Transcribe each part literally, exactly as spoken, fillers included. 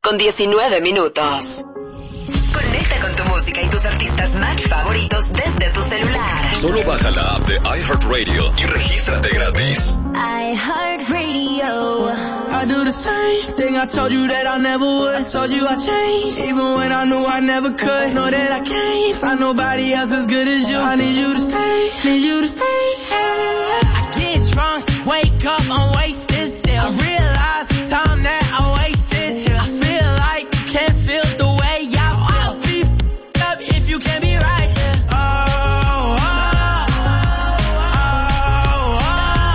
con diecinueve minutos. Conecta con tu música y tus artistas más favoritos desde tu celular. Solo baja la app de iHeartRadio y regístrate gratis. iHeartRadio. I do the same thing I told you that I never would. I told you I changed, even when I knew I never could. Know that I can't find nobody else as good as you. I need you to stay, need you to stay. I get drunk, wake up, I'm wasted still. I realize the time that I wasted here. I feel like you can't feel the way I feel. I'll be f***ed up if you can't be right here. Oh, oh, oh, oh,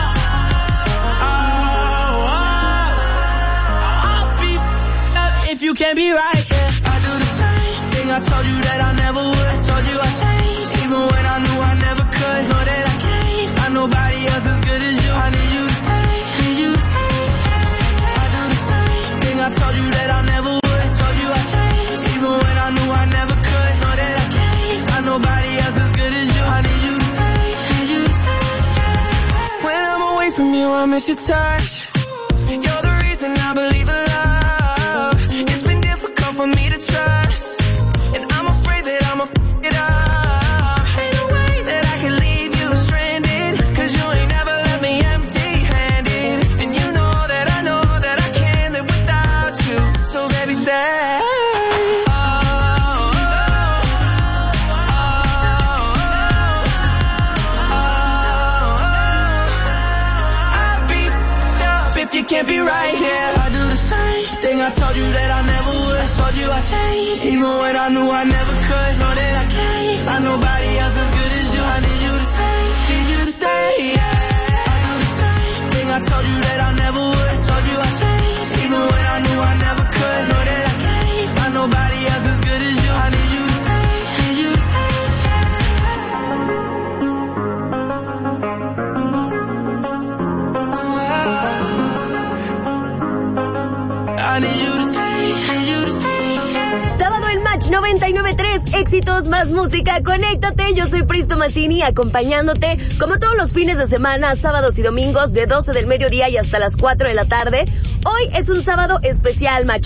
oh, oh. I'll be f***ed up if you can't be right here. I do the same thing I told you that I never would. I told you I changed, even when I knew I never could. Know that I can't find nobody else as good as you. I need you to stay, need you to stay. I do the same thing I told you that I never would. I told you I changed, even when I knew I never could. Know that I can't find nobody else as good as you. I need you to stay, need you to stay. When I'm away from you, I miss your touch. You're the reason I believe in love. It's been difficult for me to trust, and I'm afraid that I'ma f*** it up. Ain't no way that I can leave you stranded, cause you ain't never left me empty-handed. And you know that I know that I can't live without you. So baby, stay. Oh, oh, oh, oh. I'll be f***ed up if you can't be right here. I do the same thing I told you that I never would. I told you I changed, even when I knew I never could. Know that I can't find nobody else as good as you. I need you to stay, need you to stay, yeah. I do the same thing I told you that I never would. I told you I changed, even when I knew I never could. Know that I can't find nobody else as good as you. I need you to stay, need you to stay. I need you to stay, need you to stay. Sábado en Match noventa y nueve punto tres, éxitos más música, conéctate. Yo soy Pristo Massini, acompañándote como todos los fines de semana, sábados y domingos de doce del mediodía y hasta las cuatro de la tarde. Hoy es un sábado especial, Match.